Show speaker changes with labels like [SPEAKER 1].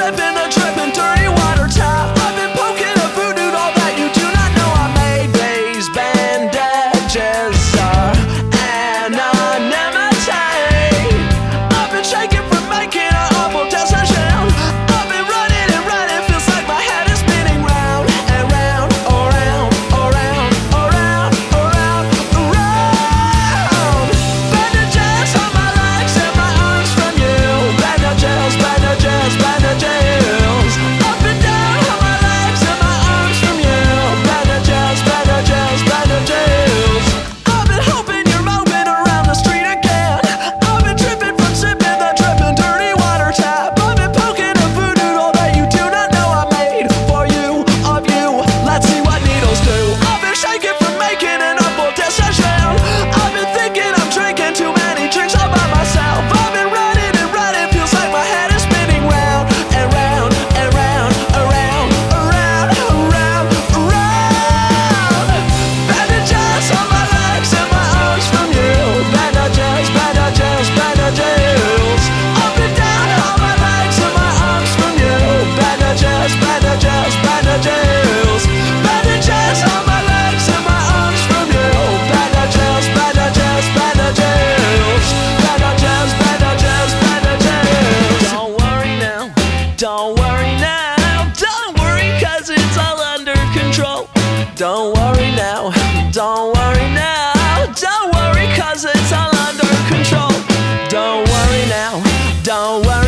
[SPEAKER 1] sipping the dripping dirty water tap. I've been poking a voodoo doll that you do not know I made. These bandages are anonymity. I've been shaking from making an awful decision. I've been running and running, feels like my head is spinning round and round, around, around, around, around, around. Bandages on my legs and my arms from you. Bandages, bandages, bandages. Up and down on my legs and my arms from you. Bandages, bandages, bandages. I've been hoping you're moving around the street again. I've been tripping from sipping the dripping dirty water tap. I've been poking a voodoo doll that you do not know I made for you, of you. Let's see what needles do. I've been shaking from making an awful decision. I've been thinking I'm drinking too many drinks all by myself. I've been running and running, feels like my head is spinning round and round and round, around, around, around, around. Bandages on my legs and my arms from you. Bandages, bandages, bandages. Up and down on my legs and my arms from you. Bandages, bandages, bandages. Bandages on my legs and my arms from you. Bandages, bandages, bandages. Bandages, bandages, bandages. Don't worry now, don't worry now. Don't worry, cause it's all under control. Don't worry now, don't worry now. Don't worry, cause it's all under control. Don't worry now, don't worry.